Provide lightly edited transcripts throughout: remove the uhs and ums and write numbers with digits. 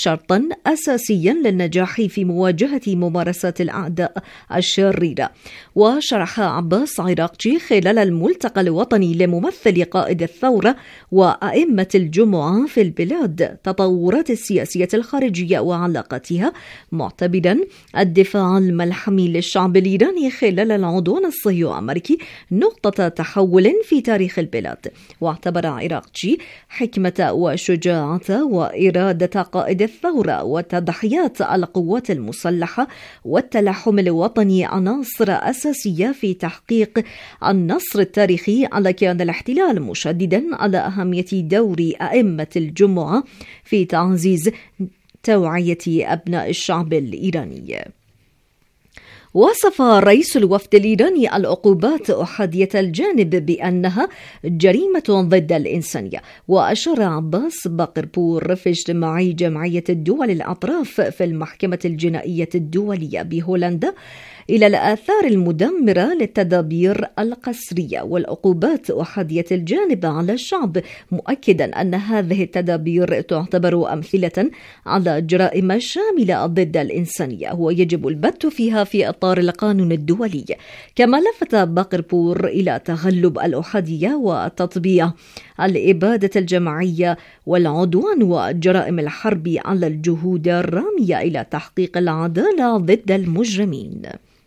شرطا أساسيا للنجاح في مواجهة ممارسات الأعداء الشريرة. وشرح عباس عراقجي خلال الملتقى الوطني لممثل قائد الثورة وأئمة الجمعة في البلاد تطورات السياسية الخارجية وعلاقاتها، معتبرا الدفاع الملحمي للشعب الإيراني خلال العدوان الصهيوني الأمريكي نقطة تحول في تاريخ البلاد. واعتبر عراقجي حكمة وشجاعة وإرادة قائد الثورة وتضحيات القوات المسلحة والتلاحم الوطني عناصر أساسية في تحقيق النصر التاريخي على كيان الاحتلال، مشددا على أهمية دور أئمة الجمعة في تعزيز توعية أبناء الشعب الإيراني. وصف رئيس الوفد الإيراني العقوبات أحادية الجانب بأنها جريمة ضد الإنسانية. وأشار عباس باقربور في اجتماع جمعية الدول الأطراف في المحكمة الجنائية الدولية بهولندا إلى الآثار المدمرة للتدابير القسرية والعقوبات أحادية الجانب على الشعب، مؤكدا أن هذه التدابير تعتبر أمثلة على جرائم شاملة ضد الإنسانية ويجب البت فيها في إطار القانون الدولي. كما لفت باقربور إلى تغلب الأحادية وتطبيع الإبادة الجماعية والعدوان وجرائم الحرب على الجهود الرامية إلى تحقيق العدالة ضد المجرمين.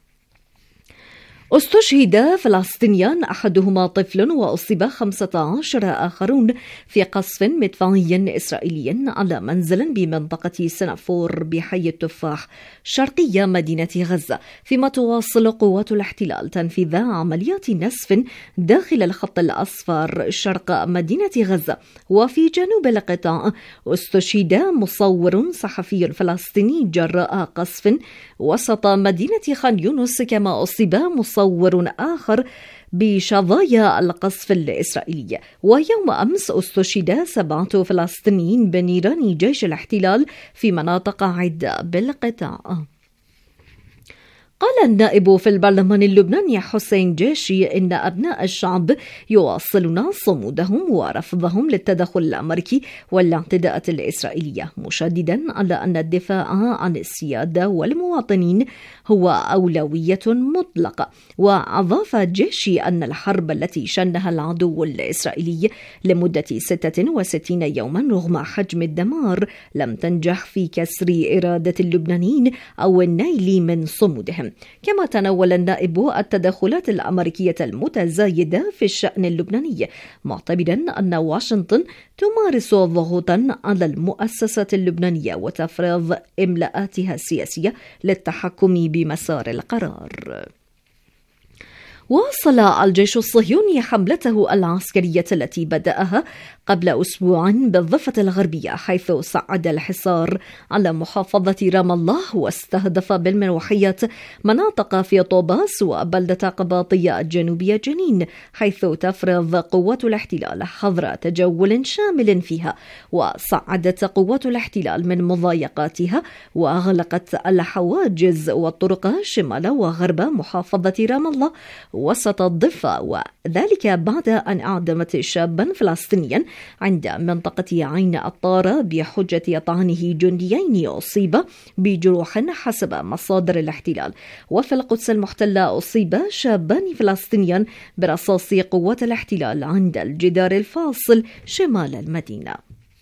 استشهد فلسطينيان أحدهما طفل وأصيب 15 آخرون في قصف مدفعي إسرائيلي على منزل بمنطقة سنافور بحي التفاح شرقية مدينة غزة، فيما تواصل قوات الاحتلال تنفيذ عمليات نسف داخل الخط الأصفر شرق مدينة غزة. وفي جنوب القطاع استشهد مصور صحفي فلسطيني جراء قصف وسط مدينة خان يونس، كما أصيب مصور آخر بشظايا القصف الإسرائيلي. ويوم أمس استشهد 7 فلسطينيين بنيران جيش الاحتلال في مناطق عدة بالقطاع. قال النائب في البرلمان اللبناني حسين جيشي إن أبناء الشعب يواصلون صمودهم ورفضهم للتدخل الأمريكي والاعتداءات الإسرائيلية، مشددا على أن الدفاع عن السيادة والمواطنين هو أولوية مطلقة. وأضاف جيشي أن الحرب التي شنها العدو الإسرائيلي لمدة 66 يوما رغم حجم الدمار لم تنجح في كسر إرادة اللبنانيين أو النيل من صمودهم. كما تناول النائب التدخلات الأمريكية المتزايدة في الشأن اللبناني، معتبرا أن واشنطن تمارس ضغوطا على المؤسسات اللبنانية وتفرض إملاءاتها السياسية للتحكم بمسار القرار. واصل الجيش الصهيوني حملته العسكرية التي بدأها قبل أسبوع بالضفة الغربية، حيث صعد الحصار على محافظة رام الله واستهدف بالمروحيات مناطق في طوباس وبلدة قباطية الجنوبية جنين، حيث تفرض قوات الاحتلال حظر تجول شامل فيها. وصعدت قوات الاحتلال من مضايقاتها وأغلقت الحواجز والطرق شمال وغرب محافظة رام الله وسط الضفة، وذلك بعد أن أعدمت شابا فلسطينيا عند منطقة عين الطارة بحجة طعنه جنديين أصيب بجروح حسب مصادر الاحتلال. وفي القدس المحتلة أصيب شابان فلسطينيان برصاص قوات الاحتلال عند الجدار الفاصل شمال المدينة.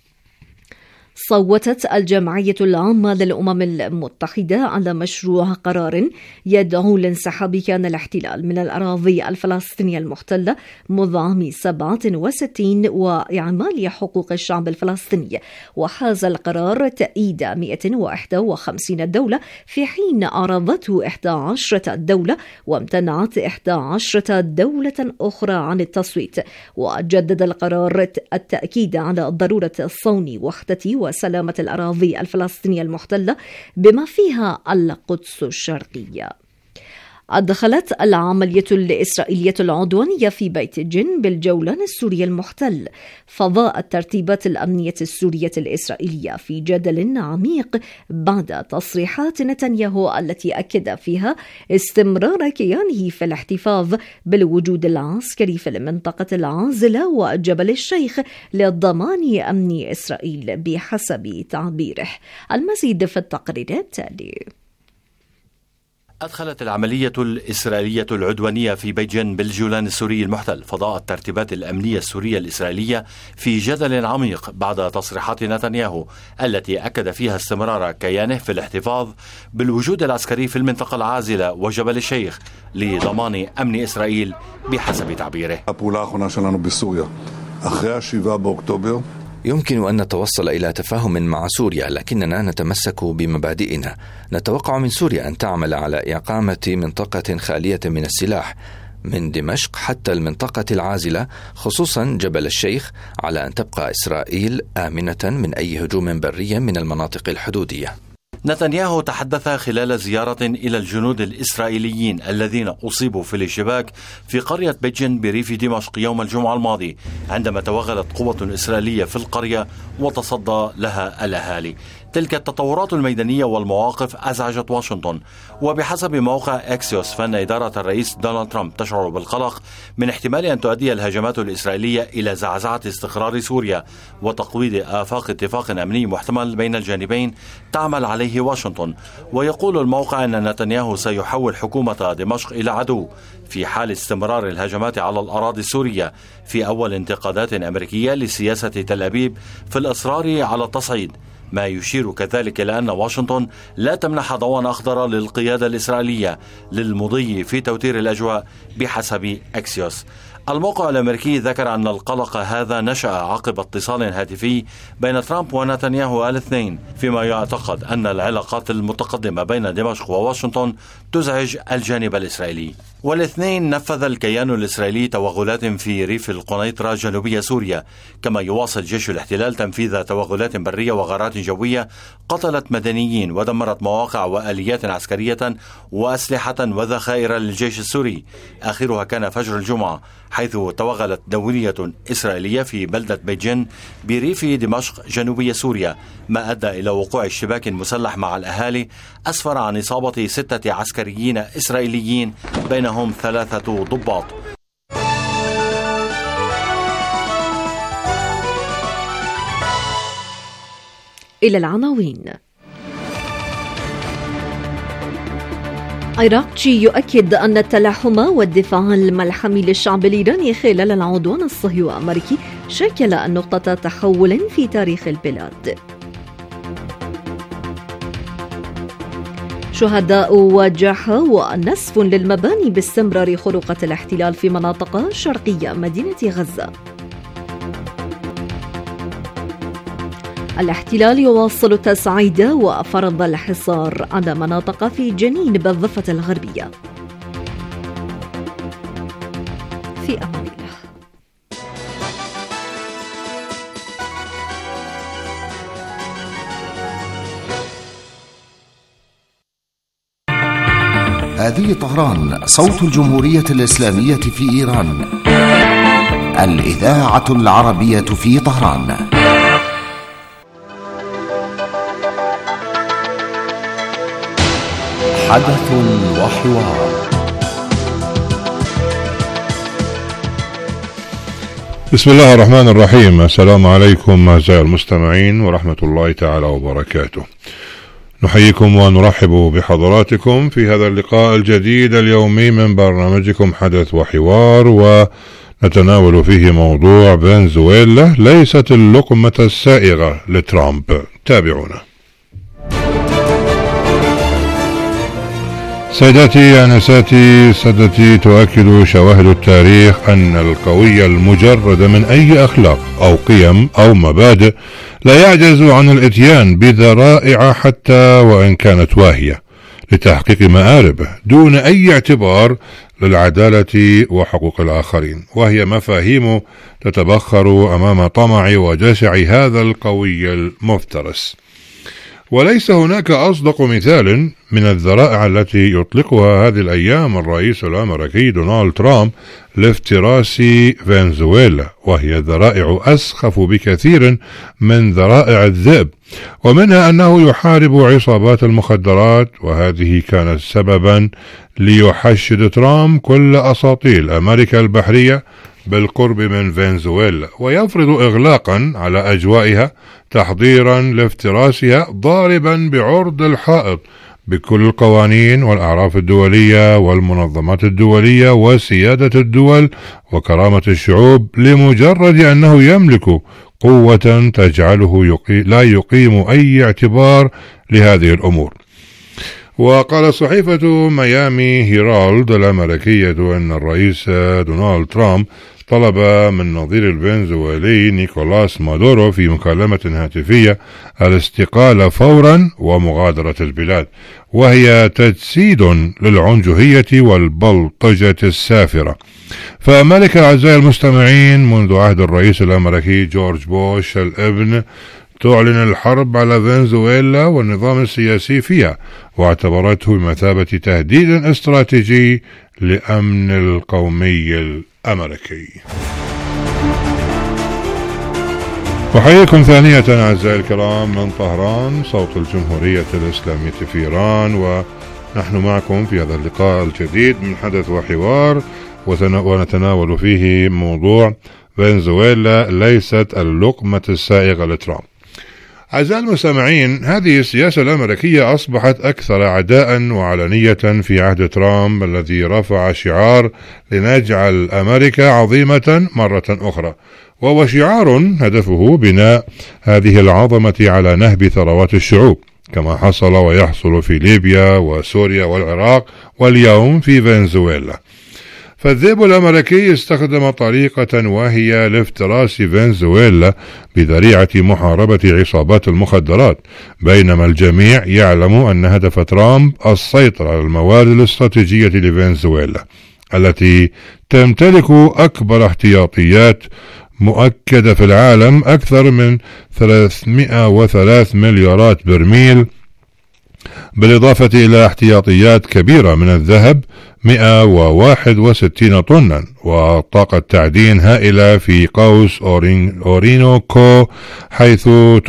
صوتت الجمعية العامة للأمم المتحدة على مشروع قرار يدعو لانسحاب كيان الاحتلال من الأراضي الفلسطينية المحتلة منذ عام 67 وإعمال حقوق الشعب الفلسطيني. وحاز القرار تأييد 151 دولة، في حين أعرضته 11 دولة وامتنعت 11 دولة أخرى عن التصويت. وجدد القرار التأكيد على ضرورة صون وحدة وسلامة الأراضي الفلسطينية المحتلة بما فيها القدس الشرقية. أدخلت العملية الإسرائيلية العدوانية في بيت جن بالجولان السوري المحتل فضاء الترتيبات الأمنية السورية الإسرائيلية في جدل عميق بعد تصريحات نتنياهو التي أكد فيها استمرار كيانه في الاحتفاظ بالوجود العسكري في المنطقة العازلة وجبل الشيخ لضمان أمن إسرائيل بحسب تعبيره. المزيد في التقرير التالي. أدخلت العملية الإسرائيلية العدوانية في بيت جن بالجولان السوري المحتل فضاء الترتيبات الأمنية السورية الإسرائيلية في جدل عميق بعد تصريحات نتنياهو التي أكد فيها استمرار كيانه في الاحتفاظ بالوجود العسكري في المنطقة العازلة وجبل الشيخ لضمان أمن إسرائيل بحسب تعبيره. يمكن أن نتوصل إلى تفاهم مع سوريا، لكننا نتمسك بمبادئنا. نتوقع من سوريا أن تعمل على إقامة منطقة خالية من السلاح من دمشق حتى المنطقة العازلة، خصوصا جبل الشيخ، على أن تبقى إسرائيل آمنة من أي هجوم بري من المناطق الحدودية. نتنياهو تحدث خلال زيارة إلى الجنود الإسرائيليين الذين أصيبوا في الاشتباك في قرية بيت جن بريف دمشق يوم الجمعة الماضي عندما توغلت قوة إسرائيلية في القرية وتصدى لها الأهالي. تلك التطورات الميدانية والمواقف أزعجت واشنطن، وبحسب موقع أكسيوس فإن إدارة الرئيس دونالد ترامب تشعر بالقلق من احتمال أن تؤدي الهجمات الإسرائيلية إلى زعزعة استقرار سوريا وتقويض آفاق اتفاق أمني محتمل بين الجانبين تعمل عليه واشنطن. ويقول الموقع أن نتنياهو سيحول حكومة دمشق إلى عدو في حال استمرار الهجمات على الأراضي السورية، في أول انتقادات أمريكية لسياسة تل أبيب في الإصرار على التصعيد، ما يشير كذلك إلى أن واشنطن لا تمنح ضوءا أخضر للقيادة الإسرائيلية للمضي في توتير الأجواء بحسب أكسيوس. الموقع الأمريكي ذكر أن القلق هذا نشأ عقب اتصال هاتفي بين ترامب ونتنياهو الاثنين، فيما يعتقد أن العلاقات المتقدمة بين دمشق وواشنطن تزعج الجانب الإسرائيلي. والاثنين نفذ الكيان الإسرائيلي توغلات في ريف القنيطرة جنوبية سوريا، كما يواصل جيش الاحتلال تنفيذ توغلات برية وغارات جوية قتلت مدنيين ودمرت مواقع وآليات عسكرية وأسلحة وذخائر للجيش السوري، آخرها كان فجر الجمعة حيث توغلت دورية إسرائيلية في بلدة بيت جن بريف دمشق جنوبية سوريا، ما أدى إلى وقوع اشتباك مسلح مع الأهالي أسفر عن إصابة 6 عسكريين إسرائيليين بينهم 3 ضباط. إلى العناوين. عراقجي يؤكد أن التلاحم والدفاع الملحمي للشعب الإيراني خلال العدوان الصهيوني الأمريكي شكل نقطة تحول في تاريخ البلاد. شهداء وجرحى ونسف للمباني باستمرار خروقة الاحتلال في مناطق شرقية مدينة غزة. الاحتلال يواصل التصعيد وفرض الحصار على مناطق في جنين بالضفة الغربية. في أمان الله. هذه طهران، صوت الجمهورية الإسلامية في إيران، الإذاعة العربية في طهران. حدث وحوار. بسم الله الرحمن الرحيم. السلام عليكم أعزائي المستمعين ورحمة الله تعالى وبركاته. نحييكم ونرحب بحضراتكم في هذا اللقاء الجديد اليومي من برنامجكم حدث وحوار، ونتناول فيه موضوع فنزويلا ليست اللقمة السائغة لترامب. تابعونا. سيداتي أنساتي سادتي، تؤكد شواهد التاريخ أن القوي المجرد من أي أخلاق أو قيم أو مبادئ لا يعجز عن الإتيان بذرائع حتى وإن كانت واهية لتحقيق مآربه دون أي اعتبار للعدالة وحقوق الآخرين، وهي مفاهيم تتبخر أمام طمع وجشع هذا القوي المفترس. وليس هناك أصدق مثال من الذرائع التي يطلقها هذه الأيام الرئيس الأمريكي دونالد ترامب لافتراس فنزويلا، وهي ذرائع أسخف بكثير من ذرائع الذئب، ومنها أنه يحارب عصابات المخدرات، وهذه كانت سببا ليحشد ترامب كل أساطيل أمريكا البحرية بالقرب من فنزويلا، ويفرض إغلاقا على أجوائها تحضيرا لافتراسها، ضاربا بعرض الحائط بكل القوانين والأعراف الدولية والمنظمات الدولية وسيادة الدول وكرامة الشعوب، لمجرد أنه يملك قوة تجعله لا يقيم أي اعتبار لهذه الأمور. وقال صحيفة ميامي هيرالد الأمريكية أن الرئيس دونالد ترامب طلب من نظير الفنزويلي نيكولاس مادورو في مكالمة هاتفية الاستقالة فورا ومغادرة البلاد، وهي تجسيد للعنجهية والبلطجة السافرة. فأمريكا أعزائي المستمعين منذ عهد الرئيس الأمريكي جورج بوش الابن تعلن الحرب على فنزويلا والنظام السياسي فيها، واعتبرته بمثابة تهديد استراتيجي لأمن القومي الأمريكي. أحييكم ثانية أعزائي الكرام من طهران، صوت الجمهورية الإسلامية في إيران، ونحن معكم في هذا اللقاء الجديد من حدث وحوار، ونتناول فيه موضوع فنزويلا ليست اللقمة السائغة لترامب. أعزائي المستمعين، هذه السياسة الأمريكية أصبحت أكثر عداء وعلنية في عهد ترامب الذي رفع شعار لنجعل أمريكا عظيمة مرة أخرى، وهو شعار هدفه بناء هذه العظمة على نهب ثروات الشعوب، كما حصل ويحصل في ليبيا وسوريا والعراق واليوم في فنزويلا. فالذئب الأمريكي استخدم طريقة وهي لافتراس فنزويلا بذريعة محاربة عصابات المخدرات، بينما الجميع يعلم أن هدف ترامب السيطرة على الموارد الاستراتيجية لفنزويلا التي تمتلك أكبر احتياطيات مؤكدة في العالم، أكثر من 303 مليارات برميل، بالإضافة إلى احتياطيات كبيرة من الذهب 161 طنا، وطاقة تعدين هائلة في قوس أورينوكو، حيث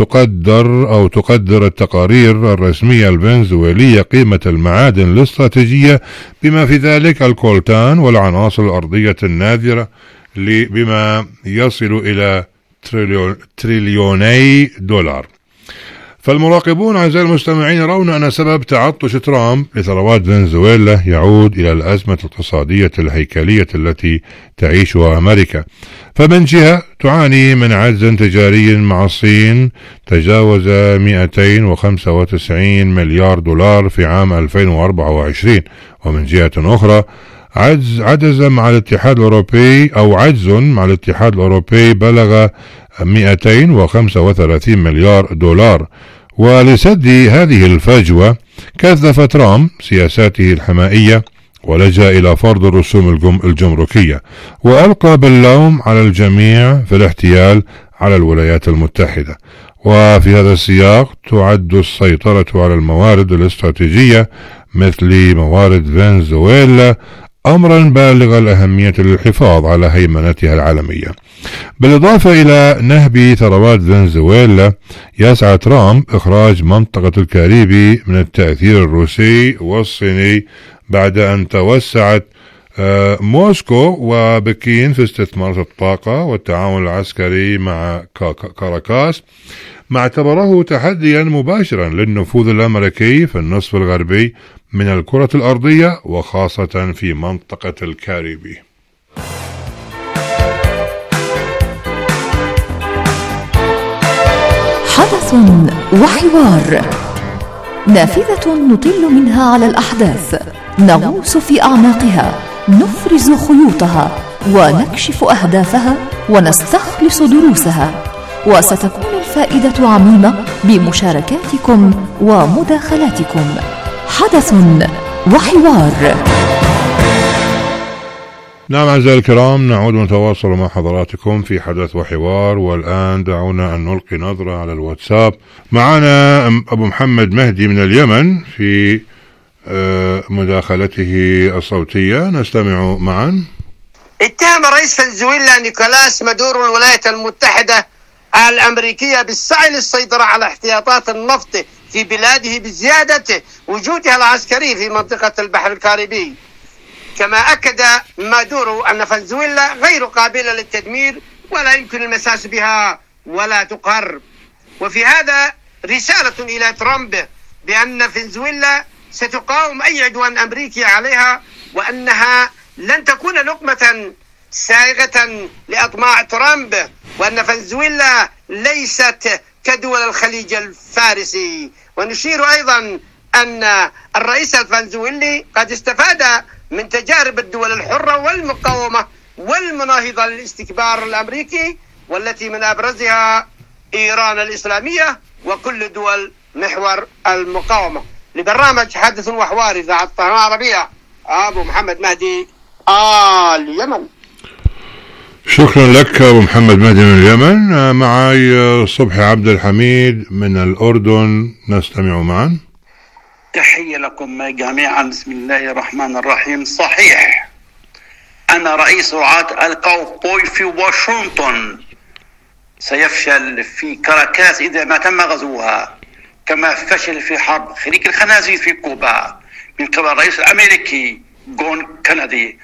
تقدر التقارير الرسمية الفنزويلية قيمة المعادن الاستراتيجية بما في ذلك الكولتان والعناصر الأرضية النادرة بما يصل إلى تريليوني دولار. فالمراقبون أعزائي المستمعين يرون أن سبب تعطش ترامب لثروات فنزويلا يعود إلى الأزمة الاقتصادية الهيكلية التي تعيشها أمريكا. فمن جهة تعاني من عجز تجاري مع الصين تجاوز 295 مليار دولار في عام 2024، ومن جهة أخرى عجز مع الاتحاد الأوروبي بلغ 235 مليار دولار. ولسد هذه الفجوة كثف ترامب سياساته الحمائية ولجأ إلى فرض الرسوم الجمركية، وألقى باللوم على الجميع في الاحتيال على الولايات المتحدة. وفي هذا السياق تعد السيطرة على الموارد الاستراتيجية مثل موارد فنزويلا أمرا بالغ الأهمية للحفاظ على هيمنتها العالمية. بالإضافة إلى نهب ثروات فنزويلا، يسعى ترامب إخراج منطقة الكاريبي من التأثير الروسي والصيني بعد أن توسعت موسكو وبكين في استثمار الطاقة والتعاون العسكري مع كاراكاس، ما اعتبره تحديا مباشرا للنفوذ الأمريكي في النصف الغربي من الكرة الأرضية، وخاصة في منطقة الكاريبي. حدث وحوار، نافذة نطل منها على الأحداث، نغوص في أعماقها، نفرز خيوطها ونكشف أهدافها ونستخلص دروسها، وستكون الفائدة عميمة بمشاركاتكم ومداخلاتكم. حدث وحوار. نعم أعزائي الكرام، نعود ونتواصل مع حضراتكم في حدث وحوار. والآن دعونا أن نلقي نظرة على الواتساب. معنا أبو محمد مهدي من اليمن في مداخلته الصوتية، نستمع معا. اتهم رئيس فنزويلا نيكولاس مادورو الولايات المتحدة الأمريكية بالسعي للسيطرة على احتياطات النفط في بلاده بزيادة وجودها العسكري في منطقة البحر الكاريبي. كما أكد مادورو أن فنزويلا غير قابلة للتدمير ولا يمكن المساس بها ولا تقهر. وفي هذا رسالة إلى ترامب بأن فنزويلا ستقاوم أي عدوان أمريكي عليها، وأنها لن تكون لقمة سائغة لأطماع ترامب، وأن فنزويلا ليست كدول الخليج الفارسي. ونشير أيضا أن الرئيس الفنزويلي قد استفاد من تجارب الدول الحرة والمقاومة والمناهضة للاستكبار الأمريكي، والتي من أبرزها إيران الإسلامية وكل دول محور المقاومة. لبرنامج حدث وحوار إذاعة الطهران العربية، أبو محمد مهدي اليمن. شكرا لك أبو محمد مهدي من اليمن. معي صبحي عبد الحميد من الأردن، نستمع معا. تحية لكم جميعا. بسم الله الرحمن الرحيم. صحيح أن رئيس رعاة الكاوبوي في واشنطن سيفشل في كاراكاس إذا ما تم غزوها، كما فشل في حرب خليج الخنازير في كوبا من قبل الرئيس الأمريكي جون كندي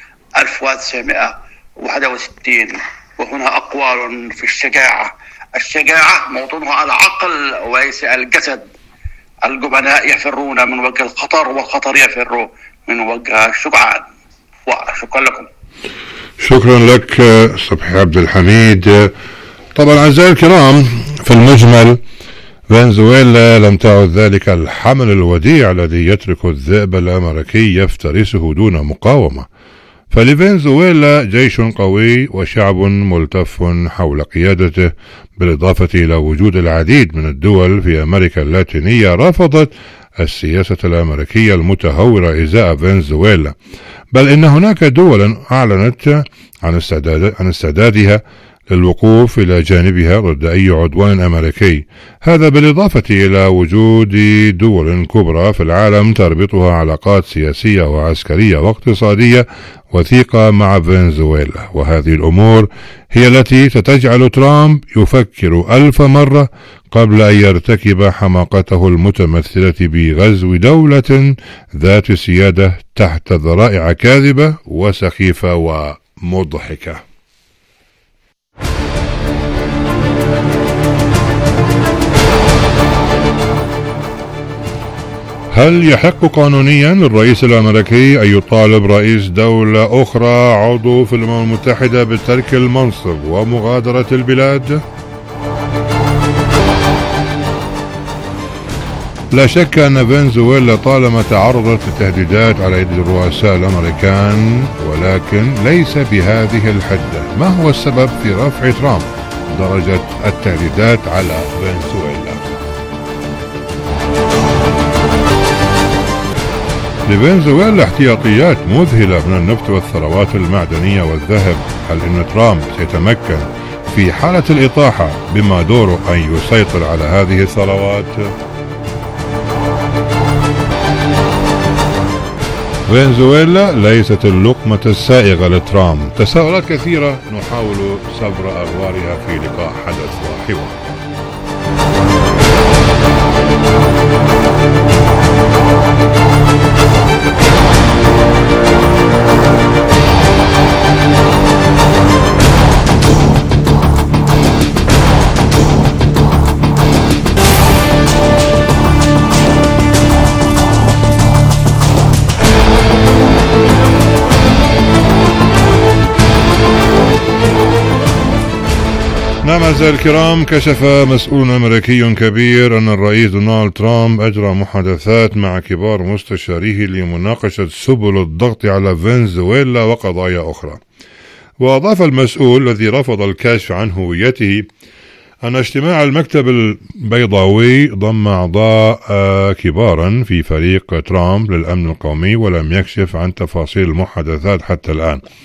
1961. وهنا أقوال في الشجاعة. الشجاعة موطنها العقل وليس الجسد. الجبناء يفرون من وجه الخطر، والخطر يفر من وجه الشجعان. وشكرا لكم. شكرا لك صبحي عبد الحميد. طبعا أعزائي الكرام، في المجمل فنزويلا لم تعد ذلك الحمل الوديع الذي يترك الذئب الأمريكي يفترسه دون مقاومة. فلفنزويلا جيش قوي وشعب ملتف حول قيادته، بالإضافة إلى وجود العديد من الدول في أمريكا اللاتينية رفضت السياسة الأمريكية المتهورة إزاء فنزويلا، بل إن هناك دول أعلنت عن استعدادها للوقوف إلى جانبها ضد أي عدوان أمريكي. هذا بالإضافة إلى وجود دول كبرى في العالم تربطها علاقات سياسية وعسكرية واقتصادية وثيقة مع فنزويلا. وهذه الأمور هي التي ستجعل ترامب يفكر 1000 مرة قبل أن يرتكب حماقته المتمثلة بغزو دولة ذات سيادة تحت ذرائع كاذبة وسخيفة ومضحكة. هل يحق قانونيا للرئيس الأمريكي أن يطالب رئيس دولة أخرى عضو في الأمم المتحدة بترك المنصب ومغادرة البلاد؟ لا شك أن فنزويلا طالما تعرضت لتهديدات على يد الرؤساء الأمريكان، ولكن ليس بهذه الحدة. ما هو السبب في رفع ترامب درجة التهديدات على فنزويلا؟ لفنزويلا احتياطيات مذهلة من النفط والثروات المعدنية والذهب. هل إن ترامب سيتمكن في حالة الإطاحة بمادورو أن يسيطر على هذه الثروات؟ فنزويلا ليست اللقمة السائغة لترامب. تساؤلات كثيرة نحاول سبر أغوارها في لقاء حدث وحوار. نعم أعزائي الكرام، كشف مسؤول أمريكي كبير أن الرئيس دونالد ترامب أجرى محادثات مع كبار مستشاريه لمناقشة سبل الضغط على فنزويلا وقضايا أخرى. وأضاف المسؤول الذي رفض الكشف عن هويته أن اجتماع المكتب البيضاوي ضم أعضاء كبارا في فريق ترامب للأمن القومي، ولم يكشف عن تفاصيل المحادثات حتى الآن.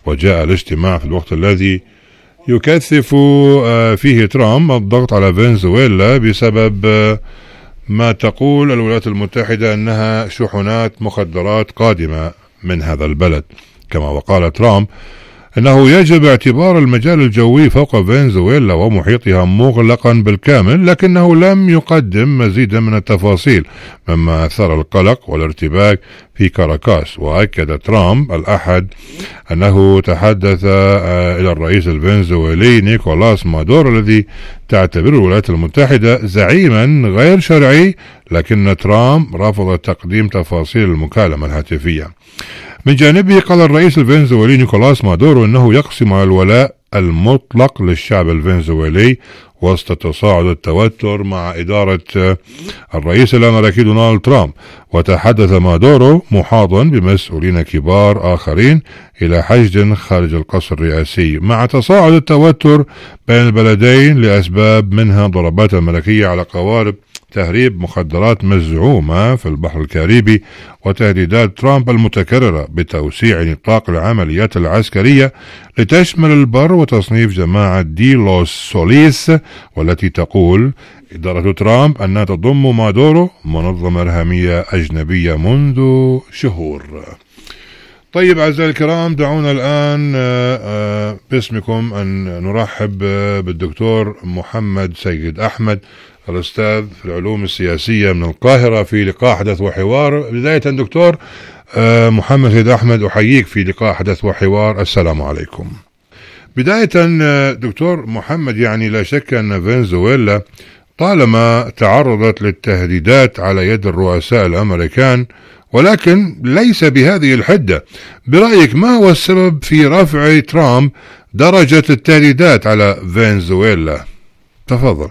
وجاء الاجتماع في الوقت الذي يكثف فيه ترامب الضغط على فنزويلا بسبب ما تقول الولايات المتحدة أنها شحنات مخدرات قادمة من هذا البلد. كما وقال ترامب أنه يجب اعتبار المجال الجوي فوق فنزويلا ومحيطها مغلقا بالكامل، لكنه لم يقدم مزيدا من التفاصيل مما أثار القلق والارتباك في كاراكاس. وأكد ترامب الأحد أنه تحدث إلى الرئيس الفنزويلي نيكولاس مادورو الذي تعتبره الولايات المتحدة زعيما غير شرعي، لكن ترامب رفض تقديم تفاصيل المكالمة الهاتفية. من جانبه قال الرئيس الفنزويلي نيكولاس مادورو أنه يقسم على الولاء المطلق للشعب الفنزويلي وسط تصاعد التوتر مع إدارة الرئيس الأمريكي دونالد ترامب. وتحدث مادورو محاضا بمسؤولين كبار آخرين إلى حشد خارج القصر الرئاسي مع تصاعد التوتر بين البلدين لأسباب منها ضربات أمريكية على قوارب تهريب مخدرات مزعومة في البحر الكاريبي وتهديدات ترامب المتكررة بتوسيع نطاق العمليات العسكرية لتشمل البر وتصنيف جماعة دي لوس سوليس، والتي تقول إدارة ترامب أنها تضم مادورو منظمة إرهابية أجنبية منذ شهور. طيب أعزائي الكرام، دعونا الآن باسمكم أن نرحب بالدكتور محمد سيد أحمد الأستاذ في العلوم السياسية من القاهرة في لقاء حدث وحوار. بداية دكتور محمد سيد أحمد أحييك في لقاء حدث وحوار. السلام عليكم. بداية دكتور محمد، يعني لا شك أن فنزويلا طالما تعرضت للتهديدات على يد الرؤساء الأمريكان، ولكن ليس بهذه الحدة. برأيك ما هو السبب في رفع ترامب درجة التهديدات على فنزويلا؟ تفضل.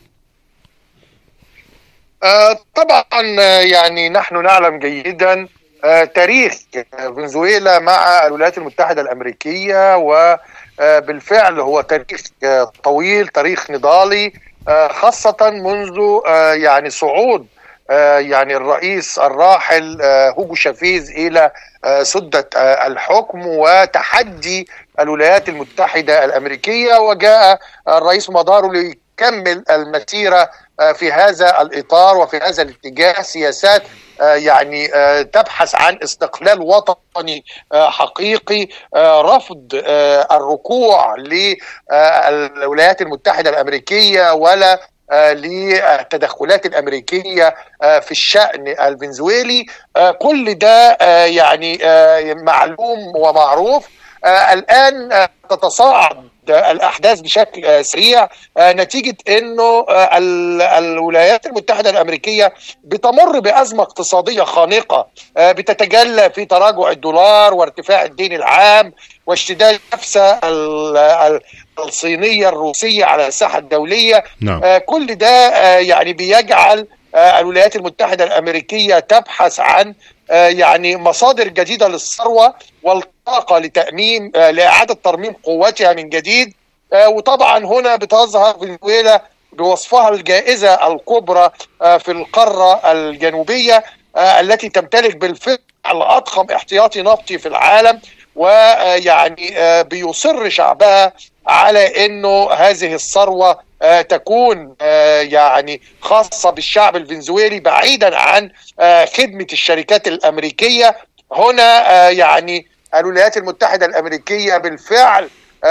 طبعا يعني نحن نعلم جيدا تاريخ فنزويلا مع الولايات المتحدة الأمريكية، وبالفعل هو تاريخ طويل، تاريخ نضالي، خاصة منذ يعني صعود يعني الرئيس الراحل هوجو شافيز إلى سدة الحكم وتحدي الولايات المتحدة الأمريكية، وجاء الرئيس مادورو ليكمل المسيرة في هذا الإطار وفي هذا الاتجاه. سياسات يعني تبحث عن استقلال وطني حقيقي، رفض الركوع للولايات المتحدة الأمريكية ولا للتدخلات الأمريكية في الشأن الفنزويلي. كل ده يعني معلوم ومعروف. الآن تتصاعد الأحداث بشكل سريع نتيجة أنه الولايات المتحدة الأمريكية بتمر بأزمة اقتصادية خانقة بتتجلى في تراجع الدولار وارتفاع الدين العام واشتداد النفسة الصينية الروسية على الساحة الدولية. كل ده يعني بيجعل الولايات المتحدة الأمريكية تبحث عن يعني مصادر جديدة للثروة والطاقة لتأمين لإعادة ترميم قوتها من جديد. وطبعا هنا بتظهر فنزويلا بوصفها الجائزة الكبرى في القارة الجنوبية التي تمتلك بالفعل أضخم احتياطي نفطي في العالم، ويعني بيصر شعبها على أنه هذه الثروة تكون يعني خاصة بالشعب الفنزويلي بعيدا عن خدمة الشركات الأمريكية. هنا يعني الولايات المتحدة الأمريكية بالفعل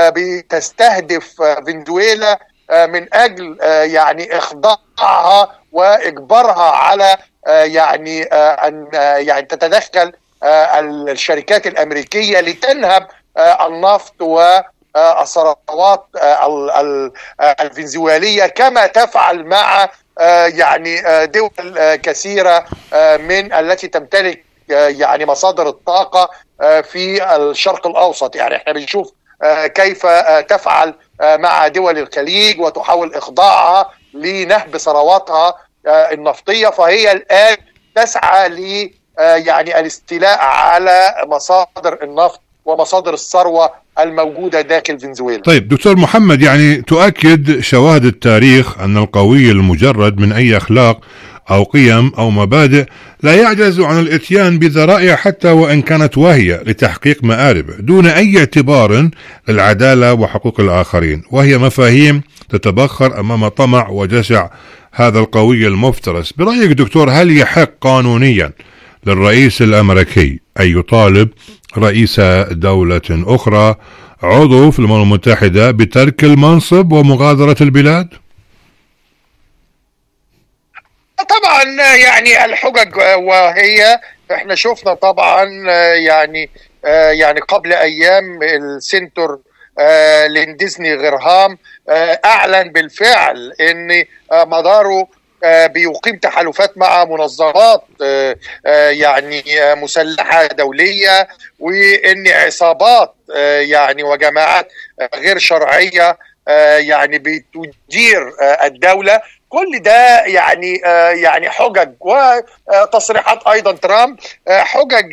بتستهدف فنزويلا من أجل يعني إخضاعها وإجبارها على يعني أن يعني تتدخل الشركات الأمريكية لتنهب النفط والثروات الفنزويلية كما تفعل مع يعني دول كثيرة من التي تمتلك يعني مصادر الطاقة في الشرق الأوسط. يعني احنا بنشوف كيف تفعل مع دول الخليج وتحاول إخضاعها لنهب ثرواتها النفطية، فهي الآن تسعى ل يعني الاستيلاء على مصادر النفط ومصادر الثروة الموجودة داخل فنزويلا. طيب دكتور محمد، يعني تؤكد شواهد التاريخ أن القوي المجرد من أي أخلاق أو قيم أو مبادئ لا يعجز عن الإتيان بذرائع حتى وإن كانت واهية لتحقيق مآربه دون أي اعتبار للعدالة وحقوق الآخرين، وهي مفاهيم تتبخر أمام طمع وجشع هذا القوي المفترس. برأيك دكتور، هل يحق قانونيا للرئيس الأمريكي أن يطالب رئيس دولة أخرى عضو في الأمم المتحدة بترك المنصب ومغادرة البلاد؟ طبعا يعني الحجج، وهي احنا شفنا طبعا يعني قبل ايام السيناتور ليندزني غرهام اعلن بالفعل ان مداره بيقيم تحالفات مع منظمات يعني مسلحة دولية، وان عصابات يعني وجماعات غير شرعية يعني بتدير الدولة. كل ده يعني حجج وتصريحات ايضا ترامب، حجج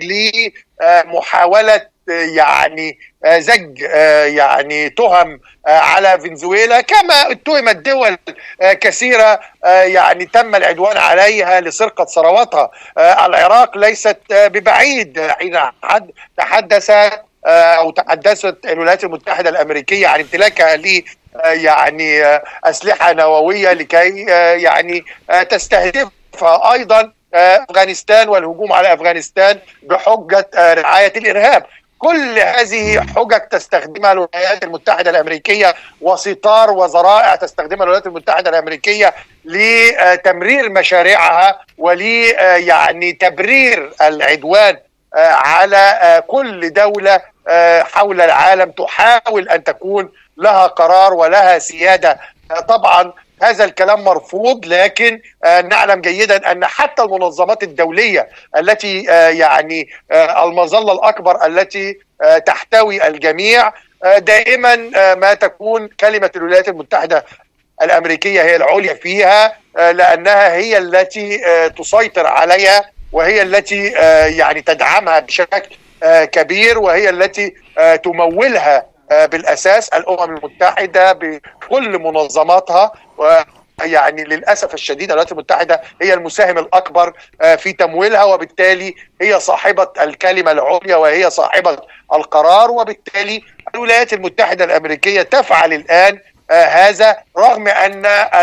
لمحاولة يعني زج يعني تهم على فنزويلا، كما اتهمت دول كثيرة يعني تم العدوان عليها لسرقة ثرواتها. العراق ليست ببعيد حين تحدثت الولايات المتحدة الأمريكية عن امتلاكها ل يعني أسلحة نووية لكي يعني تستهدفها. أيضا أفغانستان والهجوم على أفغانستان بحجة رعاية الإرهاب. كل هذه حجج تستخدمها الولايات المتحدة الأمريكية وستار وذرائع تستخدمها الولايات المتحدة الأمريكية لتمرير مشاريعها ولي يعني تبرير العدوان على كل دولة حول العالم تحاول أن تكون لها قرار ولها سيادة. طبعا هذا الكلام مرفوض، لكن نعلم جيدا أن حتى المنظمات الدولية التي يعني المظلة الأكبر التي تحتوي الجميع دائما ما تكون كلمة الولايات المتحدة الأمريكية هي العليا فيها، لأنها هي التي تسيطر عليها، وهي التي يعني تدعمها بشكل كبير، وهي التي تمولها بالأساس الأمم المتحدة بكل منظماتها. ويعني للأسف الشديد الولايات المتحدة هي المساهم الأكبر في تمويلها، وبالتالي هي صاحبة الكلمة العليا وهي صاحبة القرار. وبالتالي الولايات المتحدة الأمريكية تفعل الآن هذا، رغم أن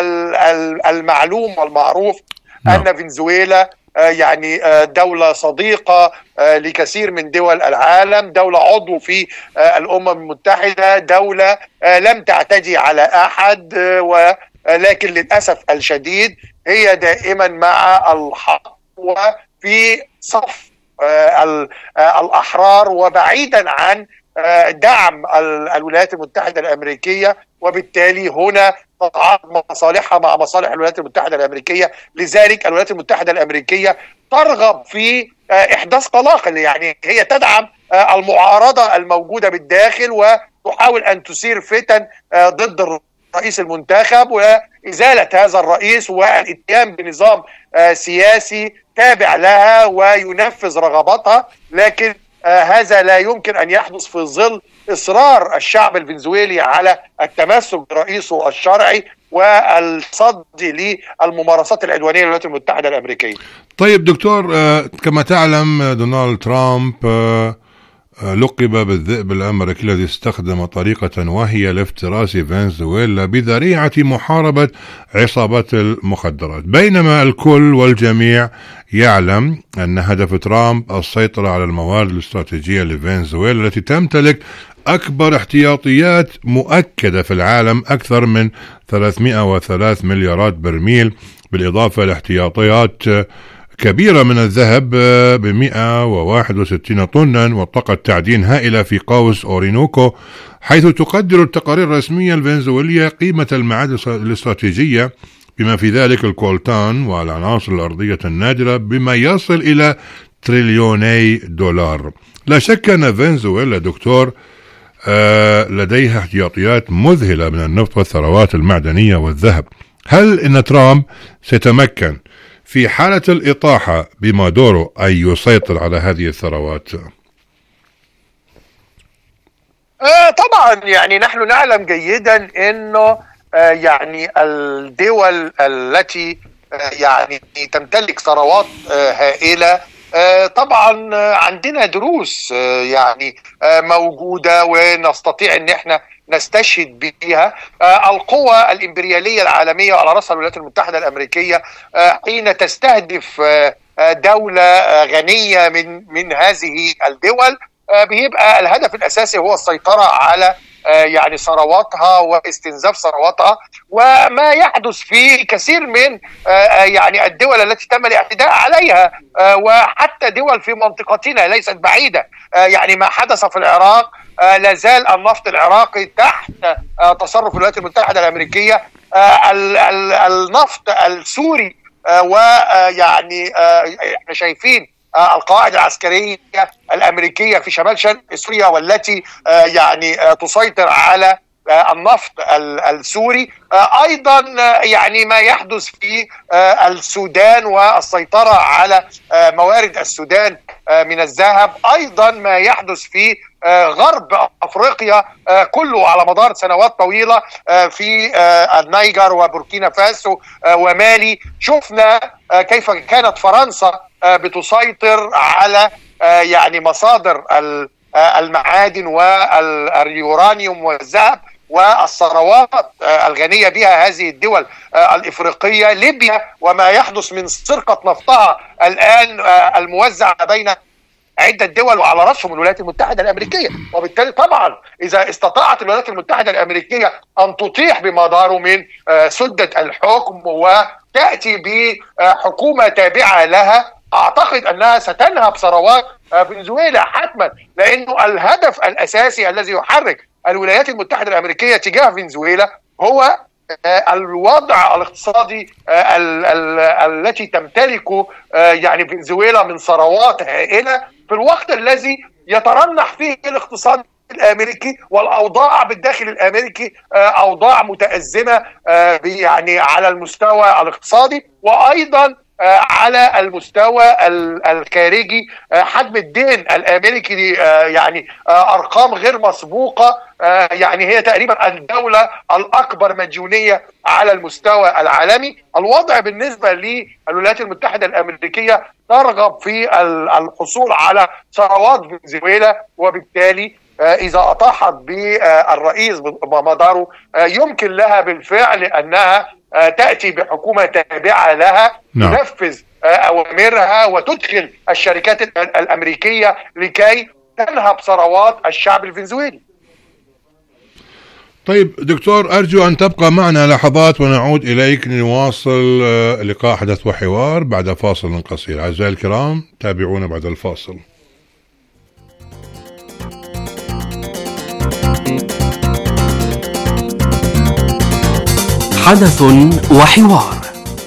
المعلوم والمعروف أن فنزويلا يعني دولة صديقة لكثير من دول العالم، دولة عضو في الأمم المتحدة، دولة لم تعتدي على أحد، ولكن للأسف الشديد هي دائما مع الحق وفي صف الأحرار، وبعيدا عن دعم الولايات المتحدة الأمريكية. وبالتالي هنا تتعارض مصالحها مع مصالح الولايات المتحدة الأمريكية. لذلك الولايات المتحدة الأمريكية ترغب في إحداث قلاقل، يعني هي تدعم المعارضة الموجودة بالداخل وتحاول أن تثير فتن ضد الرئيس المنتخب وإزالة هذا الرئيس والاتيان بنظام سياسي تابع لها وينفذ رغباتها. لكن هذا لا يمكن أن يحدث في ظل إصرار الشعب الفنزويلي على التمسك برئيسه الشرعي والصد للممارسات العدوانية للولايات المتحدة الأمريكية. طيب دكتور، كما تعلم دونالد ترامب لقب بالذئب الأمريكي الذي استخدم طريقة واهية لافتراس فنزويلا بذريعة محاربة عصابات المخدرات، بينما الكل والجميع يعلم أن هدف ترامب السيطرة على الموارد الاستراتيجية لفنزويلا التي تمتلك أكبر احتياطيات مؤكدة في العالم، أكثر من 303 مليارات برميل، بالإضافة لاحتياطيات كبيرة من الذهب ب161 طنا، وطاقة تعدين هائلة في قوس أورينوكو، حيث تقدر التقارير الرسمية الفنزويلية قيمة المعادن الاستراتيجية بما في ذلك الكولتان والعناصر الأرضية النادرة بما يصل إلى تريليوني دولار. لا شك أن فنزويلا دكتور لديها احتياطيات مذهلة من النفط والثروات المعدنية والذهب. هل إن ترامب سيتمكن في حالة الإطاحة بمادورو أن يسيطر على هذه الثروات؟ طبعا يعني نحن نعلم جيدا أنه يعني الدول التي يعني تمتلك ثروات هائلة. طبعا عندنا دروس يعني موجودة ونستطيع ان احنا نستشهد بها. القوى الإمبريالية العالمية على رأسها الولايات المتحدة الأمريكية حين تستهدف دولة غنية من هذه الدول بيبقى الهدف الأساسي هو السيطرة على يعني ثرواتها واستنزاف ثرواتها، وما يحدث في كثير من يعني الدول التي تم الاعتداء عليها وحتى دول في منطقتنا ليست بعيدة. يعني ما حدث في العراق لازال النفط العراقي تحت تصرف الولايات المتحدة الأمريكية. النفط السوري ويعني احنا شايفين القواعد العسكرية الأمريكية في شمال شرق سوريا والتي يعني تسيطر على النفط السوري. أيضا يعني ما يحدث في السودان والسيطرة على موارد السودان من الذهب، أيضا ما يحدث في غرب أفريقيا كله على مدار سنوات طويلة في النيجر وبوركينا فاسو ومالي. شفنا كيف كانت فرنسا بتسيطر على يعني مصادر المعادن واليورانيوم والذهب والثروات الغنية بها هذه الدول الإفريقية. ليبيا وما يحدث من سرقة نفطها الآن الموزع بين عدة دول وعلى رأسهم الولايات المتحدة الأمريكية. وبالتالي طبعا إذا استطاعت الولايات المتحدة الأمريكية أن تطيح بما داروا من سدة الحكم وتأتي بحكومة تابعة لها، أعتقد أنها ستنهب ثروات فنزويلا حتما، لأنه الهدف الأساسي الذي يحرك الولايات المتحدة الأمريكية تجاه فنزويلا هو الوضع الاقتصادي التي تمتلكه يعني فنزويلا من ثروات هائلة في الوقت الذي يترنح فيه الاقتصاد الامريكي والاوضاع بالداخل الامريكي اوضاع متأزمة يعني على المستوى الاقتصادي وايضا على المستوى الخارجي. حجم الدين الامريكي يعني ارقام غير مسبوقة، يعني هي تقريبا الدولة الاكبر مديونية على المستوى العالمي. الوضع بالنسبة للولايات المتحدة الامريكية ترغب في الحصول على ثروات فنزويلا، وبالتالي إذا أطاحت بالرئيس مادورو يمكن لها بالفعل أنها تأتي بحكومة تابعة لها تنفذ أوامرها وتدخل الشركات الأمريكية لكي تنهب ثروات الشعب الفنزويلي. طيب دكتور، أرجو أن تبقى معنا لحظات ونعود إليك لنواصل لقاء حدث وحوار بعد فاصل قصير. أعزائي الكرام تابعونا بعد الفاصل. حدث وحوار،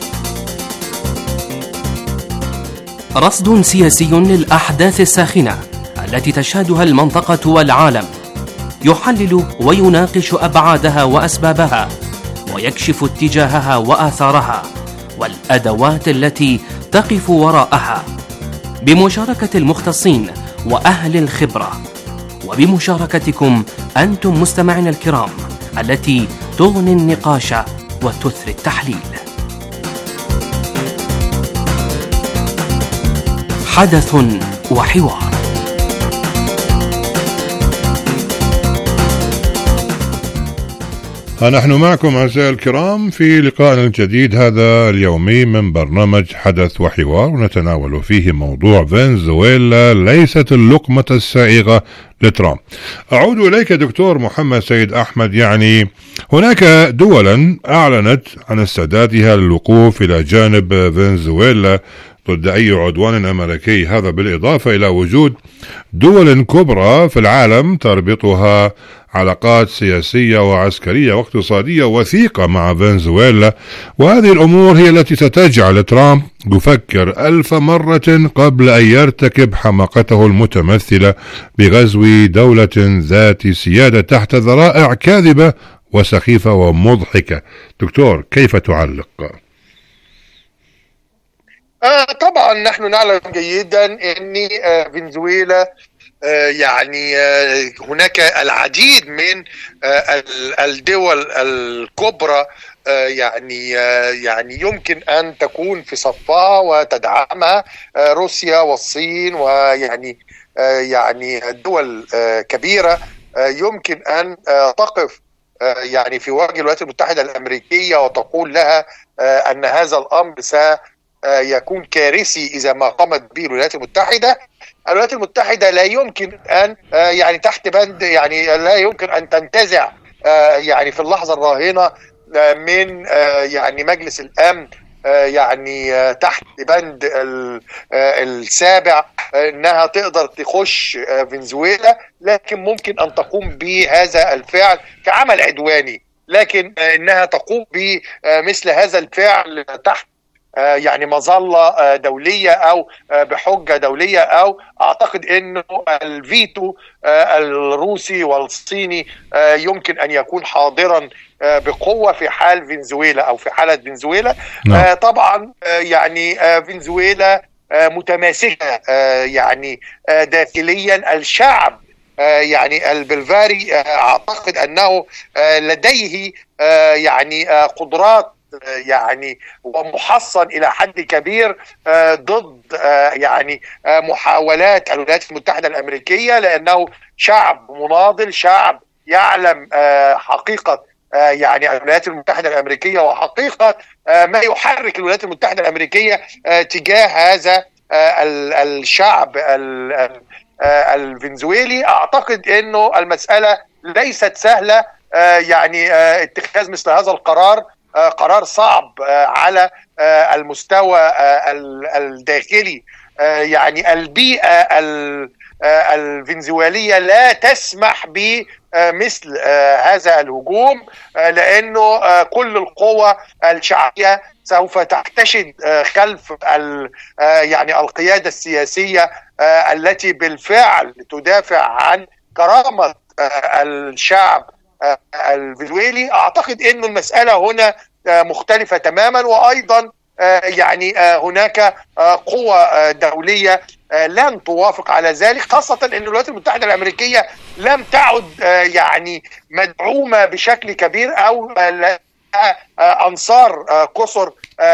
رصد سياسي للأحداث الساخنة التي تشهدها المنطقة والعالم، يحلل ويناقش أبعادها وأسبابها، ويكشف اتجاهها وآثارها والأدوات التي تقف وراءها، بمشاركة المختصين وأهل الخبرة، وبمشاركتكم أنتم مستمعين الكرام التي تغني النقاش وتثري التحليل. حدث وحوار. نحن معكم أعزائي الكرام في لقائنا الجديد هذا اليومي من برنامج حدث وحوار، ونتناول فيه موضوع فنزويلا ليست اللقمة السائغة لترامب. أعود إليك دكتور محمد سيد أحمد. يعني هناك دولا أعلنت عن استعدادها للوقوف إلى جانب فنزويلا ضد أي عدوان أمريكي، هذا بالإضافة إلى وجود دول كبرى في العالم تربطها علاقات سياسية وعسكرية واقتصادية وثيقة مع فنزويلا، وهذه الأمور هي التي ستجعل ترامب يفكر 1000 مرة قبل أن يرتكب حماقته المتمثلة بغزو دولة ذات سيادة تحت ذرائع كاذبة وسخيفة ومضحكة. دكتور، كيف تعلق؟ طبعا نحن نعلم جيدا أن فنزويلا يعني هناك العديد من الدول الكبرى يعني يمكن أن تكون في صفها وتدعمها روسيا والصين، ويعني دول كبيرة يمكن أن تقف يعني في وجه الولايات المتحدة الأمريكية وتقول لها أن هذا الأمر سيكون كارثي إذا ما قامت به الولايات المتحدة. الولايات المتحدة لا يمكن أن يعني تحت بند لا يمكن أن تنتزع يعني في اللحظة الراهنة من يعني مجلس الأمن تحت بند السابع انها تقدر تخش فنزويلا، لكن ممكن ان تقوم بهذا الفعل كعمل عدواني، لكن انها تقوم بمثل هذا الفعل تحت يعني مظلة دولية أو بحجة دولية، أو أعتقد أنه الفيتو الروسي والصيني يمكن أن يكون حاضرا بقوة في حال فنزويلا أو في حالة فنزويلا. طبعا فنزويلا متماسكة داخليا. الشعب البلفاري أعتقد أنه لديه قدرات ومحصن إلى حد كبير ضد محاولات الولايات المتحدة الأمريكية، لأنه شعب مناضل، شعب يعلم حقيقة الولايات المتحدة الأمريكية وحقيقة ما يحرك الولايات المتحدة الأمريكية تجاه هذا الشعب الفنزويلي. أعتقد أنه المسألة ليست سهلة، اتخاذ مثل هذا القرار قرار صعب على المستوى الداخلي. البيئة الفنزويلية لا تسمح بمثل هذا الهجوم، لأنه كل القوى الشعبية سوف تحتشد خلف القيادة السياسية التي بالفعل تدافع عن كرامة الشعب الفنزويلي. أعتقد أن المسألة هنا مختلفة تماما، وأيضا هناك قوى دولية لن توافق على ذلك، خاصة أن الولايات المتحدة الأمريكية لم تعد مدعومة بشكل كبير أو أنصار كثر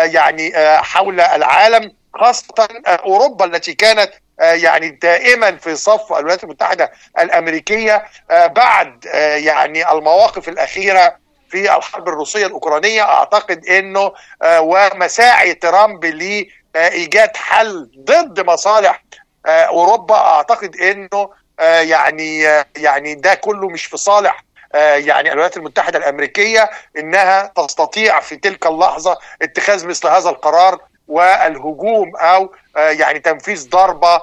حول العالم، خاصة أوروبا التي كانت دائما في صف الولايات المتحدة الأمريكية بعد المواقف الأخيرة في الحرب الروسية الأوكرانية. أعتقد أنه ومساعي ترامب لإيجاد حل ضد مصالح أوروبا، أعتقد أنه ده كله مش في صالح الولايات المتحدة الأمريكية، إنها تستطيع في تلك اللحظة اتخاذ مثل هذا القرار والهجوم أو تنفيذ ضربة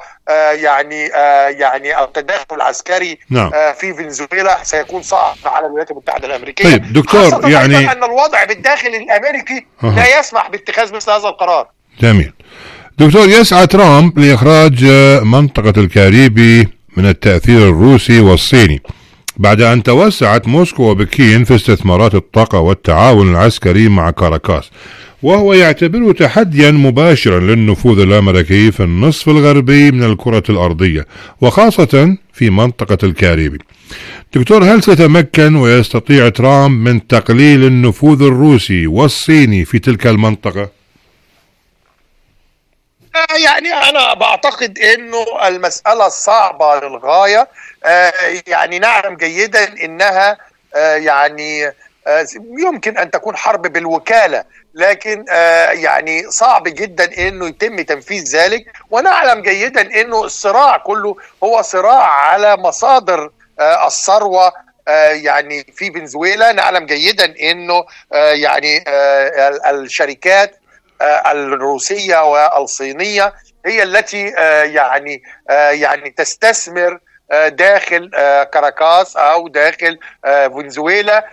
التدخل العسكري. نعم. في فنزويلا سيكون صعب على الولايات المتحدة الأمريكية. طيب دكتور، أن الوضع بالداخل الأمريكي لا يسمح باتخاذ مثل هذا القرار. جميل دكتور. يسعى ترامب لإخراج منطقة الكاريبي من التأثير الروسي والصيني بعد أن توسعت موسكو وبكين في استثمارات الطاقة والتعاون العسكري مع كاراكاس، وهو يعتبره تحديا مباشرا للنفوذ الأمريكي في النصف الغربي من الكرة الأرضية، وخاصة في منطقة الكاريبي. دكتور، هل سيتمكن ويستطيع ترامب من تقليل النفوذ الروسي والصيني في تلك المنطقة؟ أنا بعتقد أنه المسألة صعبة للغاية. نعلم جيدا أنها يمكن أن تكون حرب بالوكالة، لكن صعب جدا أنه يتم تنفيذ ذلك. ونعلم جيدا أنه الصراع كله هو صراع على مصادر الثروة في فنزويلا. نعلم جيدا أنه الشركات الروسية والصينية هي التي تستثمر داخل كاراكاس أو داخل فنزويلا،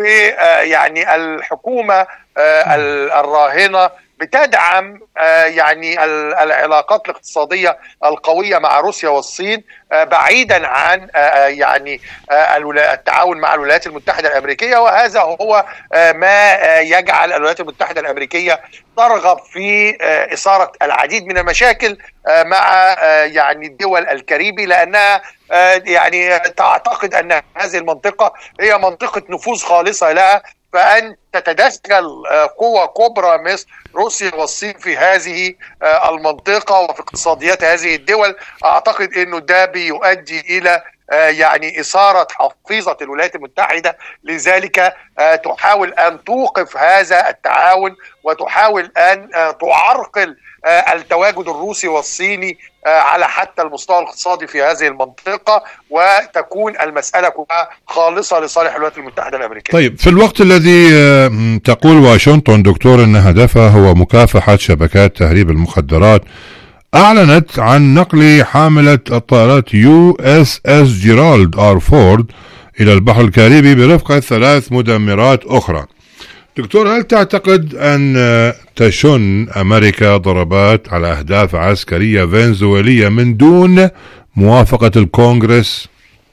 الحكومة الراهنة بتدعم العلاقات الاقتصادية القوية مع روسيا والصين، بعيدا عن التعاون مع الولايات المتحدة الأمريكية. وهذا هو ما يجعل الولايات المتحدة الأمريكية ترغب في إثارة العديد من المشاكل مع الدول الكاريبي، لأنها تعتقد أن هذه المنطقة هي منطقة نفوذ خالصة لها فأن تتدخل قوى كبرى مثل روسيا والصين في هذه المنطقة وفي اقتصاديات هذه الدول، أعتقد أنه ده بيؤدي إلى يعني إثارة حفيظة الولايات المتحدة. لذلك تحاول أن توقف هذا التعاون وتحاول أن تعرقل التواجد الروسي والصيني على حتى المستوى الاقتصادي في هذه المنطقة، وتكون المسألة كلها خالصة لصالح الولايات المتحدة الأمريكية. طيب، في الوقت الذي تقول واشنطن دكتور أن هدفها هو مكافحة شبكات تهريب المخدرات، أعلنت عن نقل حاملة الطائرات USS جيرالد آر فورد إلى البحر الكاريبي برفقة 3 مدمرات أخرى. دكتور، هل تعتقد أن تشن أمريكا ضربات على أهداف عسكرية فنزويلية من دون موافقة الكونغرس؟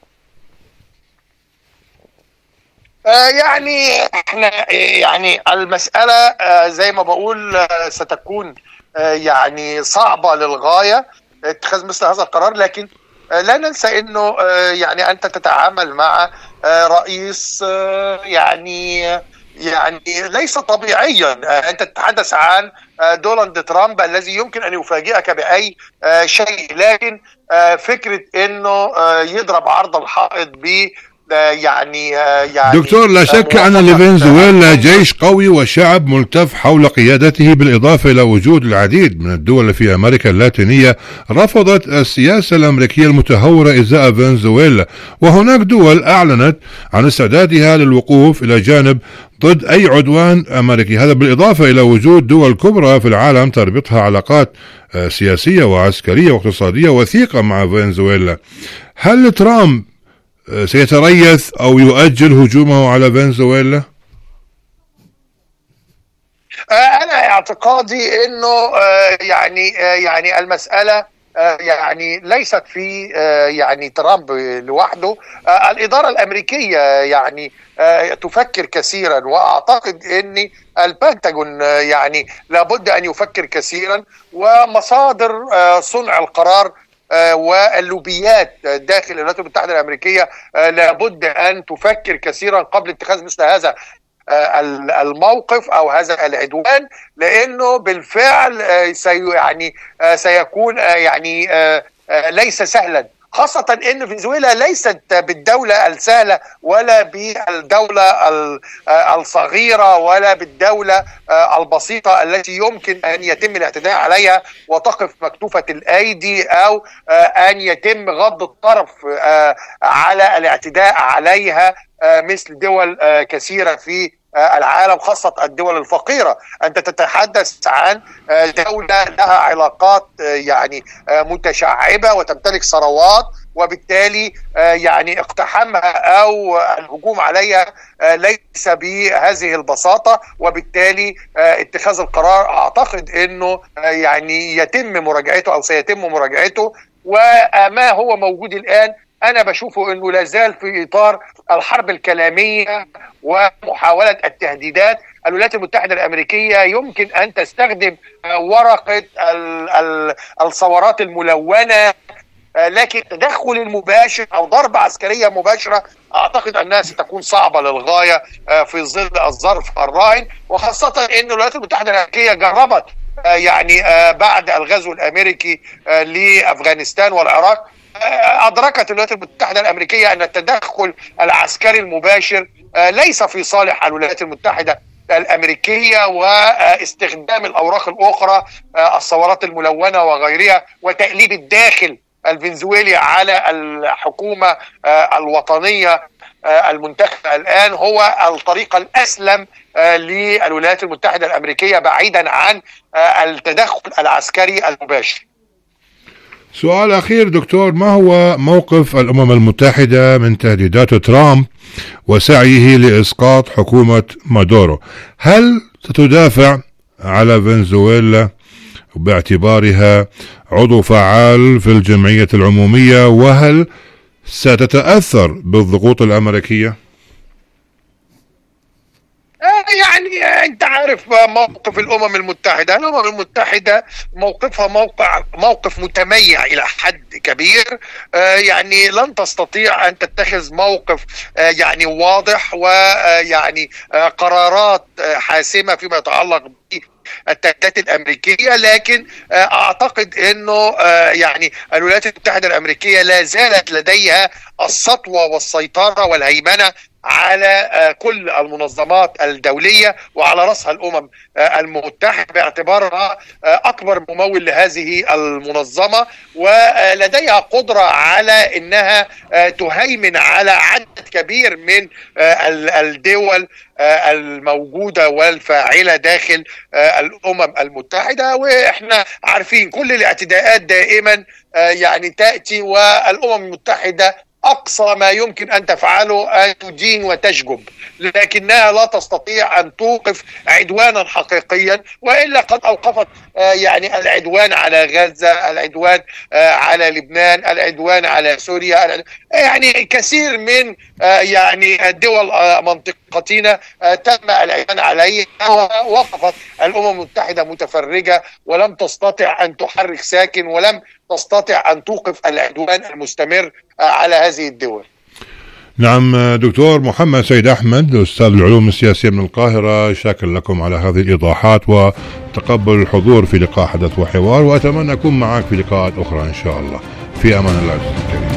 يعني احنا يعني المسألة زي ما بقول ستكون يعني صعبة للغاية اتخاذ مثل هذا القرار، لكن لا ننسى انه يعني انت تتعامل مع رئيس يعني ليس طبيعيا. انت تتحدث عن دونالد ترامب الذي يمكن ان يفاجئك باي شيء، لكن فكرة انه يضرب عرض الحائط ب يعني دكتور، لا شك أن لفنزويلا جيش قوي وشعب ملتف حول قيادته، بالإضافة إلى وجود العديد من الدول في أمريكا اللاتينية رفضت السياسة الأمريكية المتهورة إزاء فنزويلا، وهناك دول أعلنت عن استعدادها للوقوف إلى جانب ضد أي عدوان أمريكي. هذا بالإضافة إلى وجود دول كبرى في العالم تربطها علاقات سياسية وعسكرية واقتصادية وثيقة مع فنزويلا. هل ترامب سيتريث أو يؤجل هجومه على فنزويلا؟ أنا اعتقادي أنه يعني المسألة يعني ليست في يعني ترامب لوحده. الإدارة الأمريكية يعني تفكر كثيرا، وأعتقد أن البنتاغون يعني لابد أن يفكر كثيرا، ومصادر صنع القرار واللوبيات داخل الولايات المتحدة الأمريكية لابد أن تفكر كثيرا قبل اتخاذ مثل هذا الموقف أو هذا العدوان، لأنه بالفعل سيكون يعني ليس سهلا، خاصة أن فنزويلا ليست بالدولة السهلة ولا بالدولة الصغيرة ولا بالدولة البسيطة التي يمكن أن يتم الاعتداء عليها وتقف مكتوفة الأيدي، أو أن يتم غض الطرف على الاعتداء عليها مثل دول كثيرة في العالم، خاصة الدول الفقيرة. أنت تتحدث عن دولة لها علاقات يعني متشعبة وتمتلك ثروات، وبالتالي يعني اقتحامها أو الهجوم عليها ليس بهذه البساطة، وبالتالي اتخاذ القرار أعتقد أنه يعني يتم مراجعته أو سيتم مراجعته. وما هو موجود الآن أنا بشوفه أنه لازال في إطار الحرب الكلامية ومحاولة التهديدات. الولايات المتحدة الأمريكية يمكن أن تستخدم ورقة الثورات الملونة، لكن التدخل المباشر أو ضربة عسكرية مباشرة أعتقد أنها ستكون صعبة للغاية في ظل الظرف الراهن، وخاصة أن الولايات المتحدة الأمريكية جربت يعني بعد الغزو الأمريكي لأفغانستان والعراق، أدركت الولايات المتحدة الأمريكية أن التدخل العسكري المباشر ليس في صالح الولايات المتحدة الأمريكية، واستخدام الأوراق الأخرى الثورات الملونة وغيرها وتقليب الداخل الفنزويلي على الحكومة الوطنية المنتخبة الآن هو الطريقة الأسلم للولايات المتحدة الأمريكية بعيدا عن التدخل العسكري المباشر. سؤال أخير دكتور، ما هو موقف الأمم المتحدة من تهديدات ترامب وسعيه لإسقاط حكومة مادورو؟ هل ستدافع على فنزويلا باعتبارها عضو فعال في الجمعية العمومية، وهل ستتأثر بالضغوط الأمريكية؟ يعني أنت عارف موقف الأمم المتحدة موقفها موقف متميع إلى حد كبير يعني لن تستطيع أن تتخذ موقف يعني واضح ويعني قرارات حاسمة فيما يتعلق التهديدات الأمريكية. لكن أعتقد أنه يعني الولايات المتحدة الأمريكية لا زالت لديها السطوة والسيطرة والهيمنة على كل المنظمات الدولية، وعلى رأسها الأمم المتحدة باعتبارها أكبر ممول لهذه المنظمة، ولديها قدرة على أنها تهيمن على عدد كبير من الدول الموجودة والفاعلة داخل الأمم المتحدة. وإحنا عارفين كل الاعتداءات دائما يعني تأتي والأمم المتحدة أقصى ما يمكن أن تفعله أن تدين وتشجب، لكنها لا تستطيع أن توقف عدوانا حقيقيا، وإلا قد أوقفت يعني العدوان على غزة، العدوان على لبنان، العدوان على سوريا، يعني كثير من يعني دول منطقتنا تم العدوان عليها، ووقفت الأمم المتحدة متفرجة ولم تستطع أن تحرك ساكن، ولم تستطيع أن توقف العدوان المستمر على هذه الدول. نعم دكتور محمد سيد أحمد أستاذ العلوم السياسية من القاهرة، شاكر لكم على هذه الإيضاحات وتقبل الحضور في لقاء حدث وحوار، وأتمنى أكون معك في لقاءات أخرى إن شاء الله. في أمان الله الكريم.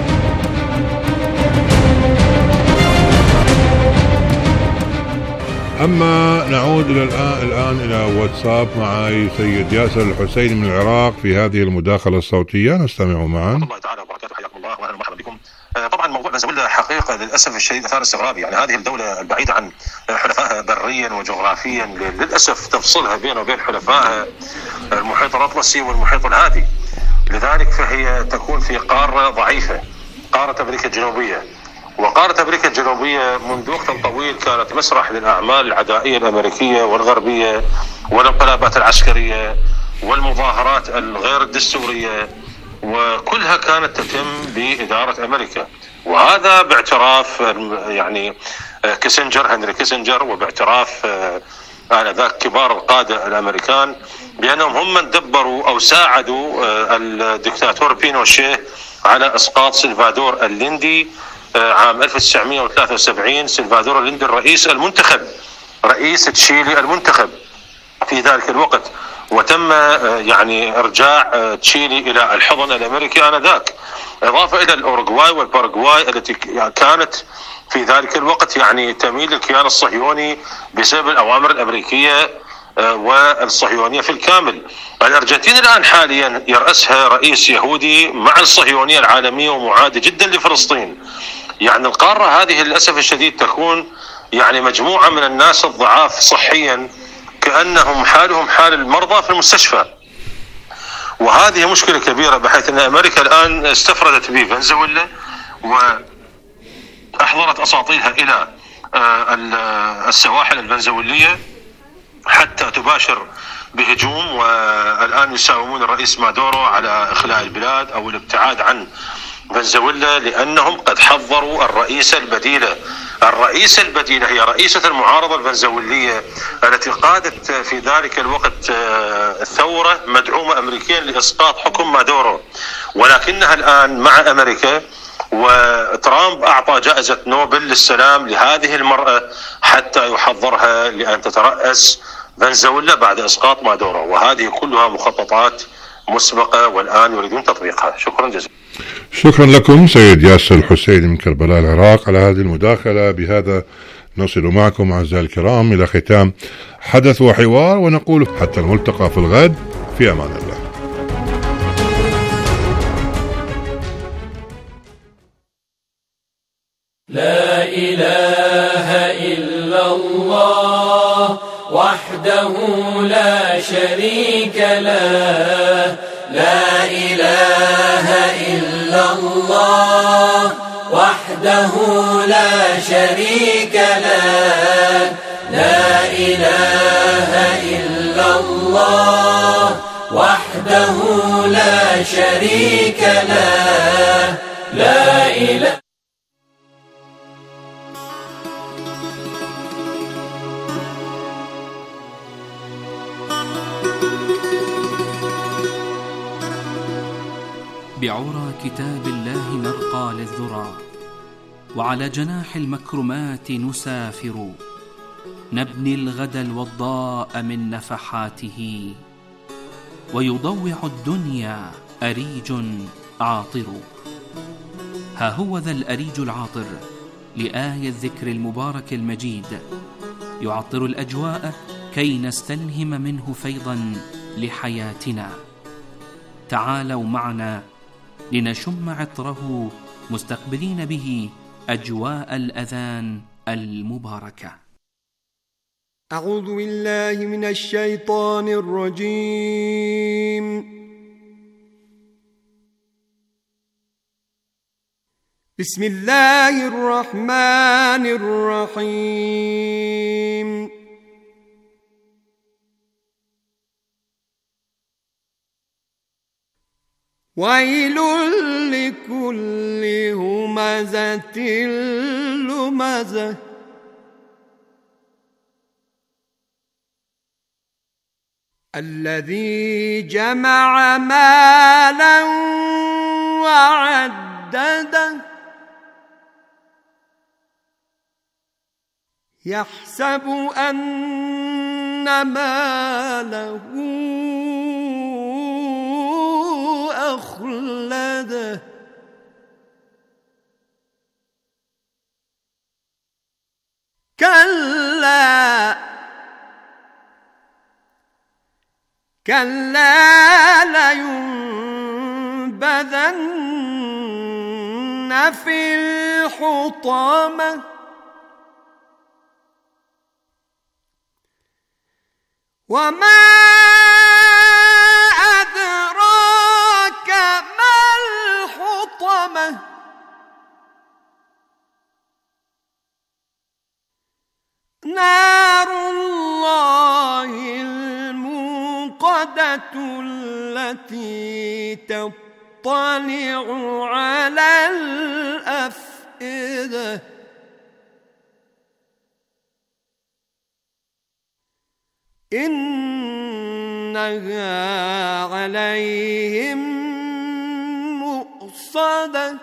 أما نعود الآن إلى واتساب معي سيد ياسر الحسيني من العراق في هذه المداخلة الصوتية، نستمع معا. الله تعالى وبركاته، حياكم الله واهلا ومرحبا بكم. طبعا موضوع فنزويلا حقيقة للأسف الشديد أثار استغرابي، يعني هذه الدولة البعيدة عن حلفائها بريا وجغرافيا للأسف تفصلها بينه وبين حلفائها المحيط الأطلسي والمحيط الهادي، لذلك فهي تكون في قارة ضعيفة، قارة أمريكا الجنوبية. وقارة أمريكا الجنوبية منذ وقت طويل كانت مسرح للأعمال العدائية الأمريكية والغربية والانقلابات العسكرية والمظاهرات الغير الدستورية، وكلها كانت تتم بإدارة أمريكا، وهذا باعتراف يعني كيسنجر، هنري كيسنجر، وباعتراف آنذاك كبار القادة الأمريكان بأنهم هم من دبروا أو ساعدوا الدكتاتور بينوشيه على إسقاط سلفادور الليندي عام 1973. سلفادور الليندي الرئيس المنتخب، رئيس تشيلي المنتخب في ذلك الوقت، وتم يعني إرجاع تشيلي إلى الحضن الأمريكي آنذاك، إضافة إلى الأوروغواي والباراغواي التي كانت في ذلك الوقت يعني تميل للكيان الصهيوني بسبب الأوامر الأمريكية والصهيونية في الكامل. الأرجنتين الآن حاليا يرأسها رئيس يهودي مع الصهيونية العالمية ومعادي جدا لفلسطين. يعني القارة هذه للأسف الشديد تكون يعني مجموعة من الناس الضعاف صحيا كأنهم حالهم حال المرضى في المستشفى، وهذه مشكلة كبيرة، بحيث أن أمريكا الآن استفردت بفنزويلا وأحضرت أساطيلها إلى السواحل الفنزويلية حتى تباشر بهجوم، والآن يساومون الرئيس مادورو على إخلاء البلاد أو الابتعاد عن فنزويلا، لأنهم قد حضروا الرئيسة البديلة. الرئيسة البديلة هي رئيسة المعارضة الفنزويلية التي قادت في ذلك الوقت الثورة مدعومة أمريكيا لإسقاط حكم مادورو، ولكنها الآن مع أمريكا، وترامب أعطى جائزة نوبل للسلام لهذه المرأة حتى يحضرها لأن تترأس فنزويلا بعد إسقاط مادورو، وهذه كلها مخططات مسبقة والآن يريدون تطبيقها. شكرا جزيلا. شكرا لكم سيد ياسر الحسيني من كربلاء العراق على هذه المداخلة. بهذا نصل معكم أعزائي الكرام إلى ختام حدث وحوار، ونقول حتى الملتقى في الغد، في أمان الله. لا إله إلا الله وحده لا شريك له، لا إله إلا الله وحده لا شريك له، لا إله إلا الله وحده لا شريك له، لا إله. بعرى كتاب الله نرقى للذرى، وعلى جناح المكرمات نسافر، نبني الغد الوضاء من نفحاته، ويضوع الدنيا أريج عاطر. ها هو ذا الأريج العاطر لآية الذكر المبارك المجيد، يعطر الأجواء كي نستلهم منه فيضا لحياتنا. تعالوا معنا لنشم عطره مستقبلين به أجواء الأذان المباركة. أعوذ بالله من الشيطان الرجيم. بسم الله الرحمن الرحيم. ويل لكل همزة لمزة الذي جمع مالا وعدده يحسب أن ماله أخلده كلا لينبذن في الحطمة وما أدراك ما الحطمة نار الله الموقدة التي تطلع على الأفئدة إنها عليهم مؤصدة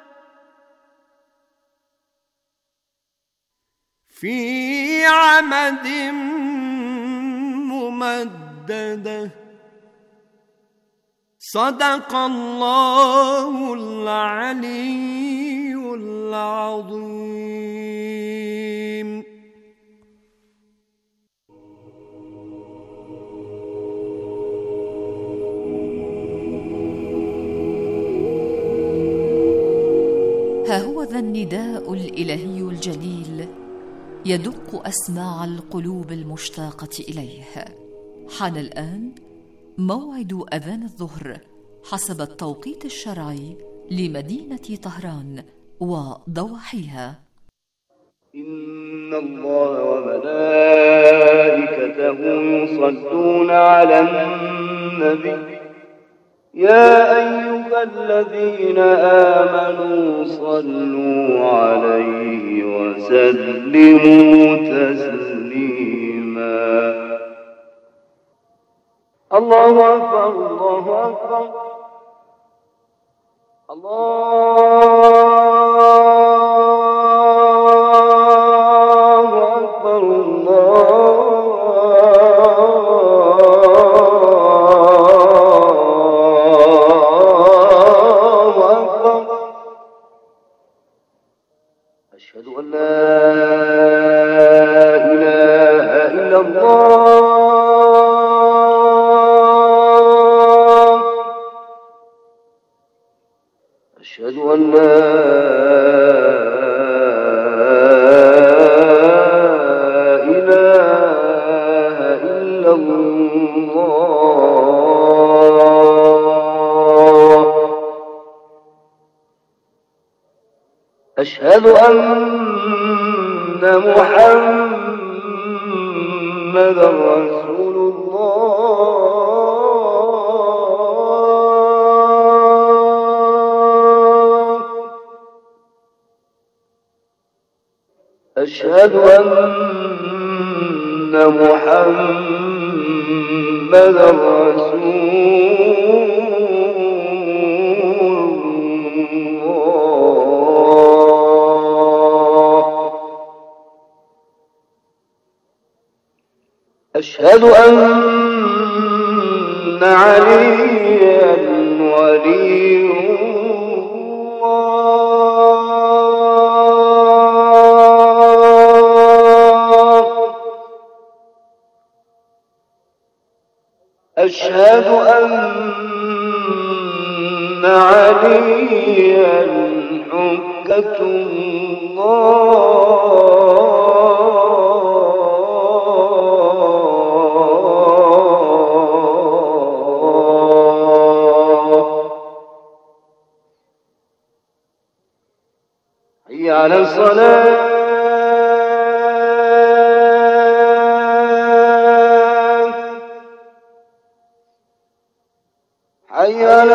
في عمد ممددة. صدق الله العلي العظيم. ها هو ذا النداء الإلهي الجليل يدق أسماع القلوب المشتاقة إليه. حان الآن موعد أذان الظهر حسب التوقيت الشرعي لمدينة طهران وضواحيها. إن الله وملائكته يصلون على النبي يا أيها الذين آمنوا صلوا عليه وسلموا تسليما. الله أكبر الله أكبر الله أكبر الله أكبر. أشهد أن لا إله إلا الله. أشهد أن لا إله إلا الله. أشهد أن محمدا رسول الله. أشهد أن محمدا رسول أشهد أن عليا ولي أشهد أن عليا حجة الله حي على الصلاة حي على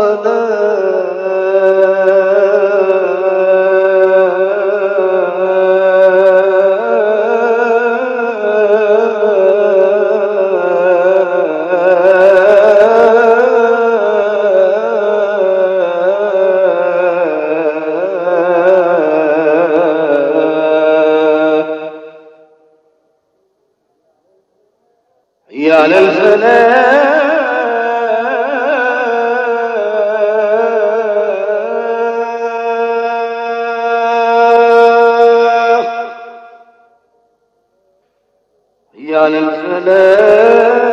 حي على الفلاح حي على الفلاح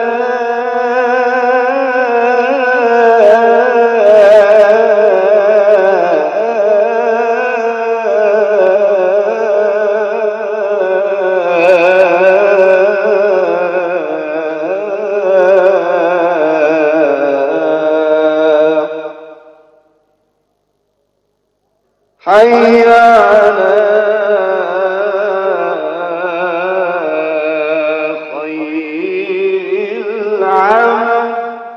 حي على خير العمل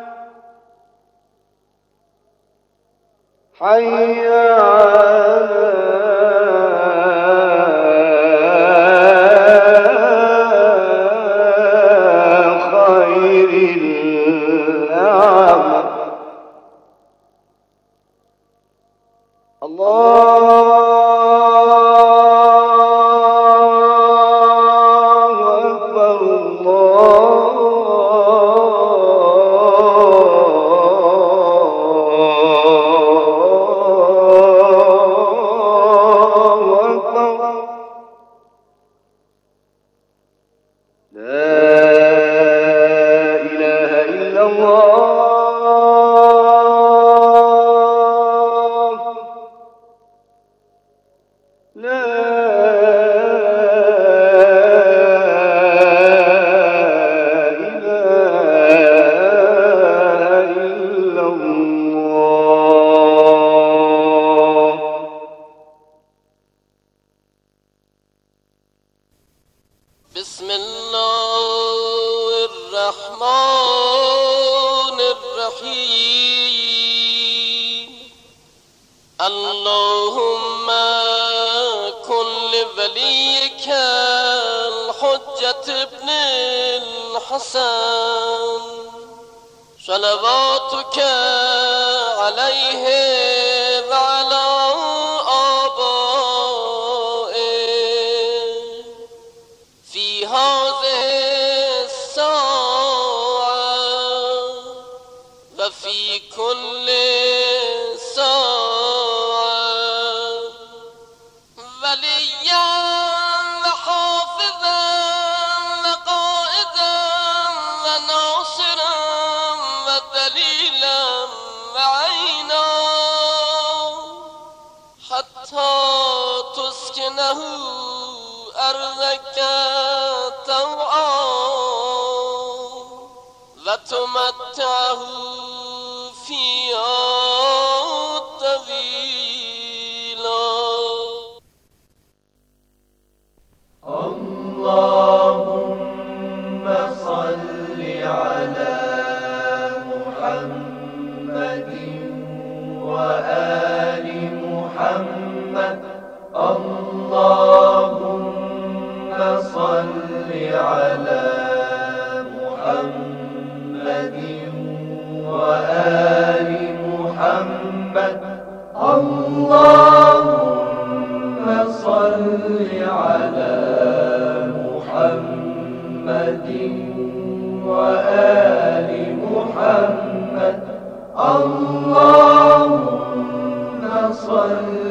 حي على خير العمل الله أكبر الله أكبر لا إله إلا الله لا إله إلا الله بسم الله الرحمن الرحيم اللهم كن لوليك الحجة ابن الحسن صلواتك عليه وعلى آبائه في هذه الساعة وفي كل ساعة وليا وحافظا وقائدا وناصرا ودليلا وعينا حتى تسكنه أرضك طوعا وتمتعه فيها طويلا اللهم صل على محمد وآل محمد اللهم صل على محمد وآل محمد اللهم صل على محمد وآل محمد اللهم صل